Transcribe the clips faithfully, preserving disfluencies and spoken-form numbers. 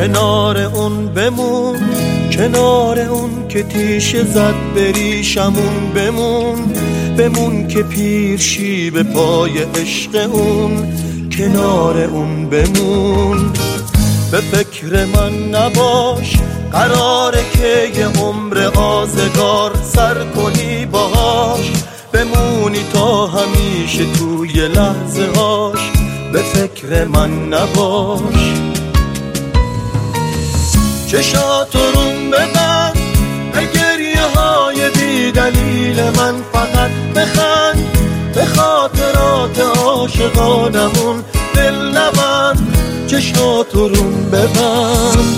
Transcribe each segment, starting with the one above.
کنار اون بمون، کنار اون که تیشه زد بریشمون بمون، بمون که پیر شی به پای عشق اون، کنار اون بمون. به فکر من نباش، قراره که یه عمر آزگار سر کنی باهاش، بمونی تا همیشه توی لحظه هاش، به فکر من نباش. چشاتو روم ببند، به گریه های بی دلیل من فقط بخند، به خاطرات عاشقانمون دل نبند. چشاتو روم ببند.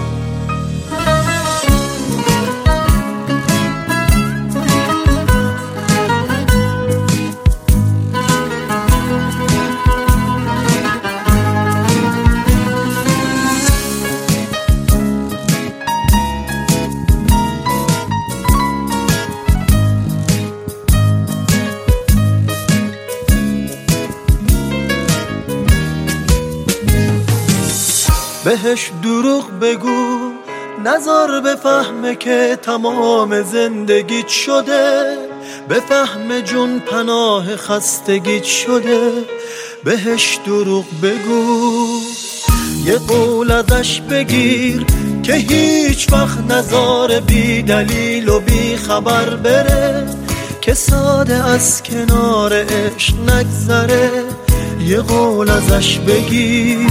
بهش دروغ بگو، نذار بفهمه که تمام زندگیت شده، بفهمه جون پناه خستگیت شده. بهش دروغ بگو، یه قول ازش بگیر که هیچ وقت نذار بی دلیل و بی خبر بره، که ساده از کنار عشق نگذره. یه قول ازش بگیر.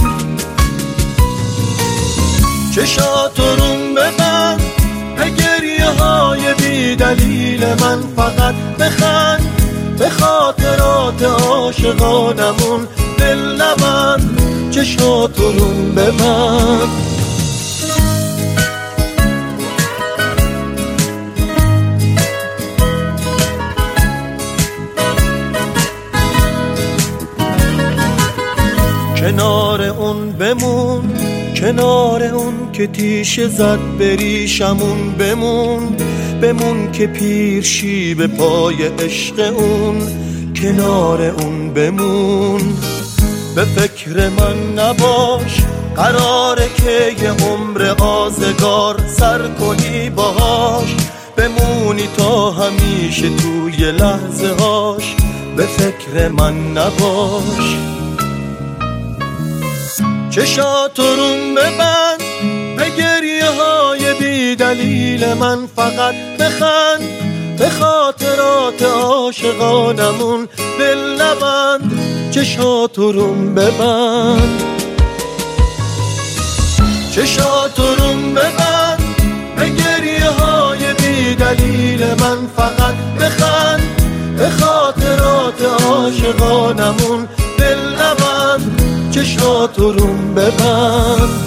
چشاتو روم ببند، به گریه های بی دلیل من فقط بخند، به خاطرات عاشقانمون دل نبند. چشاتو روم ببند. کنار اون بمون، کنار اون که تیشه زد بریشمون بمون، بمون که پیر شی به پای عشق اون، کنار اون بمون. به فکر من نباش، قراره که یه عمر آزگار سر کنی باهاش، بمونی تا همیشه توی لحظه هاش، به فکر من نباش. چشاتو روم ببند، به گریه های بی دلیل من فقط بخند، به خاطرات عاشقانمون دل نبند. چشاتو روم ببند. چشاتو روم ببند، به گریه های بی دلیل من فقط بخند، به خاطرات عاشقانمون دل نبند. چشاتو روم ببند.